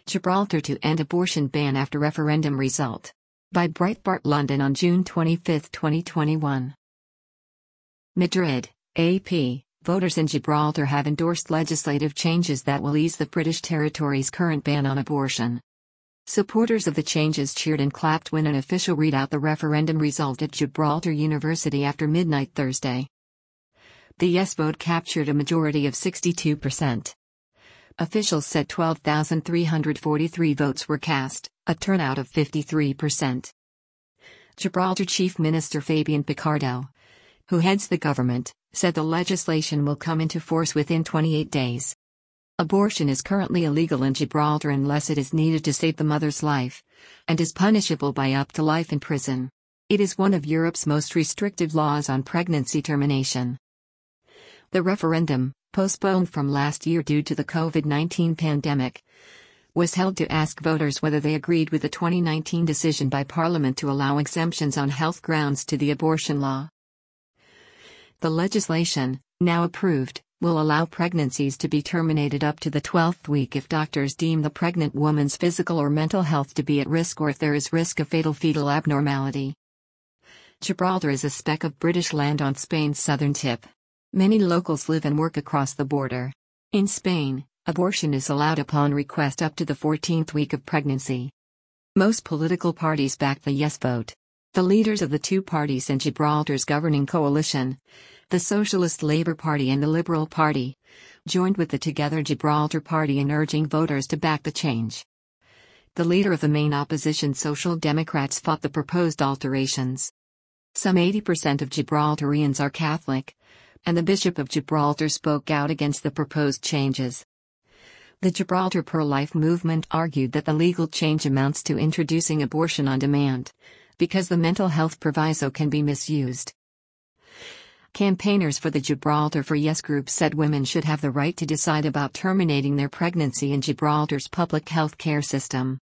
Gibraltar to end abortion ban after referendum result. By Breitbart London on June 25, 2021. Madrid, AP. Voters in Gibraltar have endorsed legislative changes that will ease the British territory's current ban on abortion. Supporters of the changes cheered and clapped when an official read out the referendum result at Gibraltar University after midnight Thursday. The yes vote captured a majority of 62%. Officials said 12,343 votes were cast, a turnout of 53%. Gibraltar Chief Minister Fabian Picardo, who heads the government, said the legislation will come into force within 28 days. Abortion is currently illegal in Gibraltar unless it is needed to save the mother's life, and is punishable by up to life in prison. It is one of Europe's most restrictive laws on pregnancy termination. The referendum, postponed from last year due to the COVID-19 pandemic, was held to ask voters whether they agreed with the 2019 decision by Parliament to allow exemptions on health grounds to the abortion law. The legislation, now approved, will allow pregnancies to be terminated up to the 12th week if doctors deem the pregnant woman's physical or mental health to be at risk or if there is risk of fatal fetal abnormality. Gibraltar is a speck of British land on Spain's southern tip. Many locals live and work across the border. In Spain, abortion is allowed upon request up to the 14th week of pregnancy. Most political parties backed the yes vote. The leaders of the two parties in Gibraltar's governing coalition, the Socialist Labour Party and the Liberal Party, joined with the Together Gibraltar Party in urging voters to back the change. The leader of the main opposition Social Democrats fought the proposed alterations. Some 80% of Gibraltarians are Catholic, and the Bishop of Gibraltar spoke out against the proposed changes. The Gibraltar pro-life movement argued that the legal change amounts to introducing abortion on demand, because the mental health proviso can be misused. Campaigners for the Gibraltar for Yes group said women should have the right to decide about terminating their pregnancy in Gibraltar's public health care system.